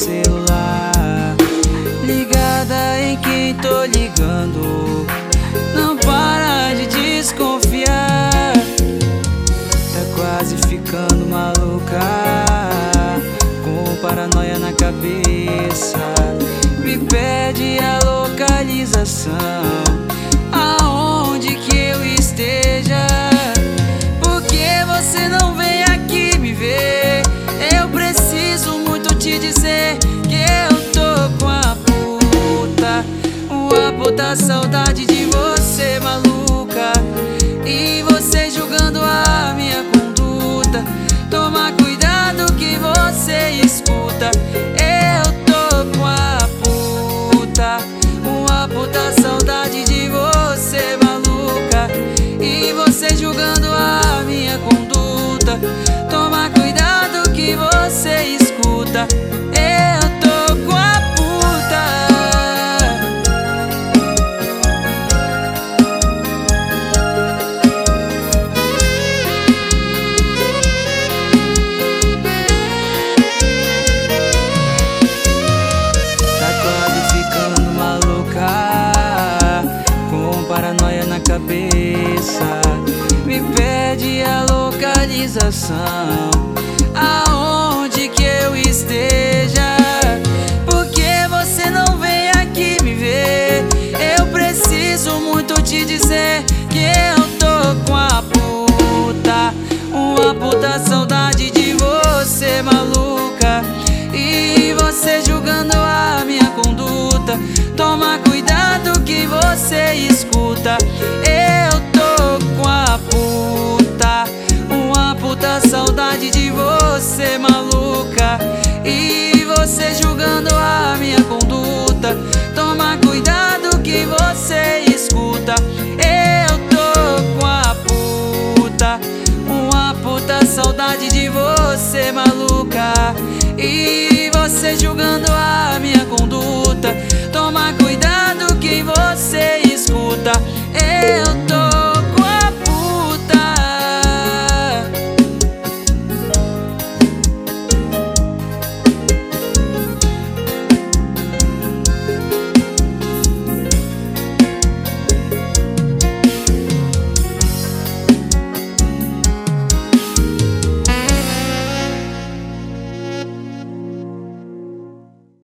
celular, ligada em quem tô ligando. Não para de desconfiar, tá quase ficando maluca, com paranoia na cabeça. Me pede a localização, aonde que eu esteja. Por que você não vem aqui me ver? Eu preciso muito te dizer que eu tô com a puta, uma puta saudade de você, maluca. E você julgando a minha conduta. Toma cuidado que você escuta. Eu tô com a puta, uma puta saudade de você, maluca. E você julgando a minha conduta. Toma cuidado que você escuta. Eu tô com a puta. Tá quase ficando maluca, com paranoia na cabeça. Me pede a localização, aonde que eu esteja. Por que você não vem aqui me ver? Eu preciso muito te dizer que eu tô com a puta, uma puta saudade de você, maluca. E você julgando a minha conduta. Toma cuidado que você escuta. Eu tô com a puta, uma puta saudade de você, maluca. E você julgando a minha conduta. Toma cuidado que você escuta. Eu tô com a puta, uma puta saudade de você, maluca. E você julgando a minha conduta.